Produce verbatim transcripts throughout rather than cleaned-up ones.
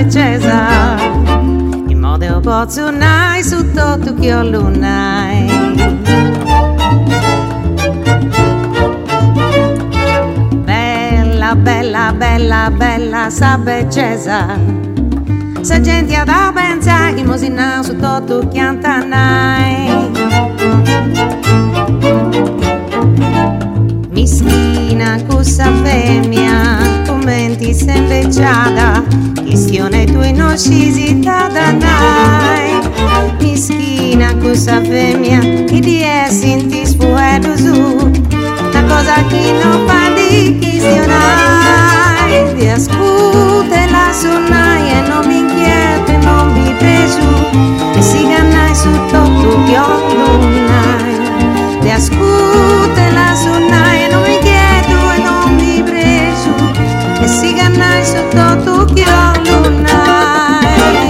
becesa in modo pozzo nai su tutto che ho lunai. Bella, bella, bella, bella sa becesa, sa gente ad a pensare in mosina su tutto che antanai. Mischina cussa femmia, commenti sempre ciada, questione tu non scisita da nai. Mischina cussa femmia, chi di essi in ti sfuedo su, una cosa che non fa di questionai. Ti ascute la sonai e non mi inquiete, non mi presu, e si gannai su tutto che ho lunai. Ti ascute la sonai e non mi inquieto e non mi presu, e si gannai su tutto che ho lunai.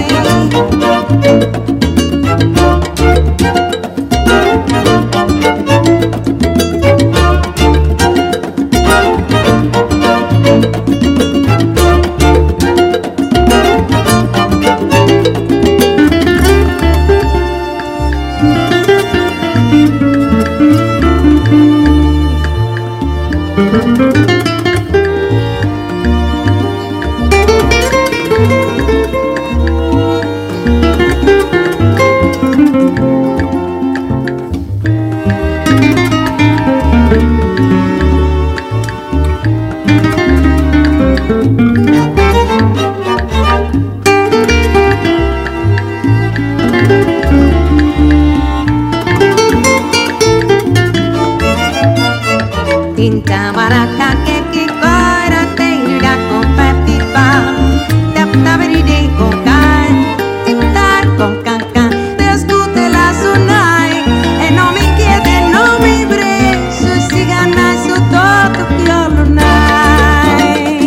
Tinta baraka che che cora te irá con pepipa, te taveride con can, tintar con cancan, te ascute la sonai e non mi chiede, non mi preso, si ganna su tutto che ho lunai.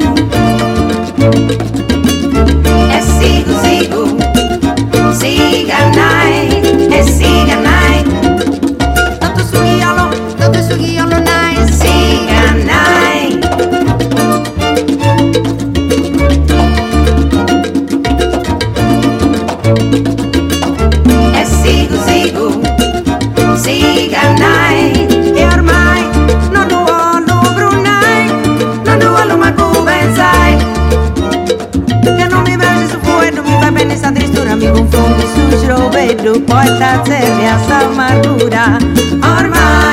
E sigo, sigo, si gannai, e si gannai, tutto su iolo, tutto su iolo. E sigo, sigo, si gannai, e ormai non lo voglio brunai, non lo voglio manco pensai, che non mi piace su fuori, non mi va bene sta tristura, mi confondo su vedo, poi sta seria sta amargura, ormai.